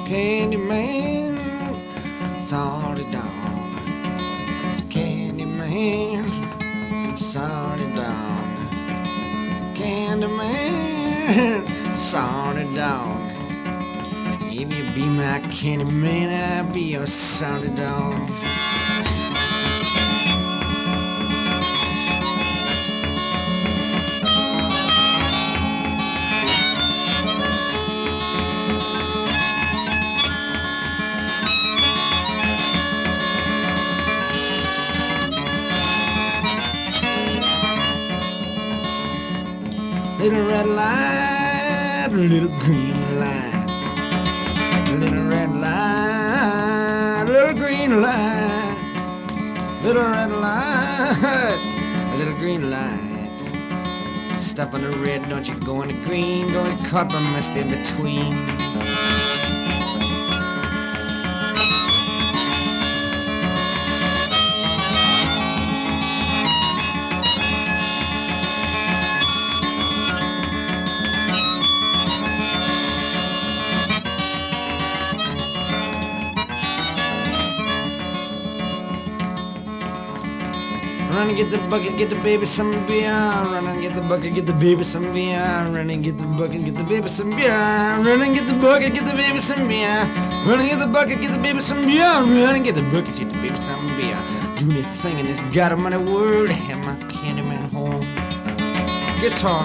Candyman, salty dog. Candyman, salty dog. Candyman, salty dog. If you be my Candyman, I'll be your salty dog. Little red light, little green light. Little red light, little green light. Little red light, little green light. Stop on the red, don't you go on the green. Don't get caught by mist in between. Run and get the bucket, get the baby some beer. Run and get the bucket, get the baby some beer. Run and get the bucket, get the baby some beer. Run and get the bucket, get the baby some beer. Run and get the bucket, get the baby some beer. Run and get the bucket, get the baby some beer. Do anything in this goddamn world to have my Candyman home. Guitar.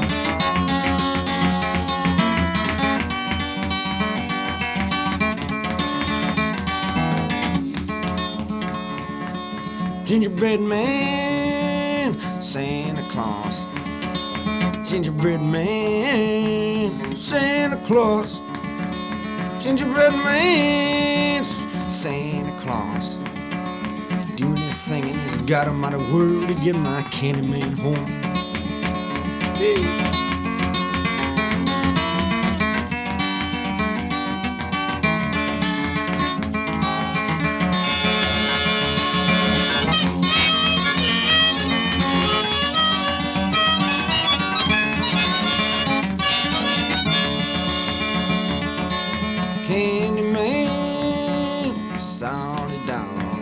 Gingerbread man, Santa Claus. Gingerbread man, Santa Claus. Gingerbread man, Santa Claus. Do anything in this goddamn world to get my Candyman home. Hey. Candyman, salty dog.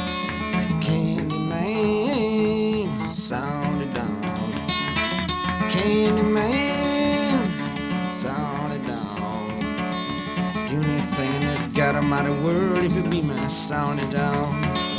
Candyman, salty dog. Candyman, salty dog. Do anything in this goddamn world if you be my salty dog.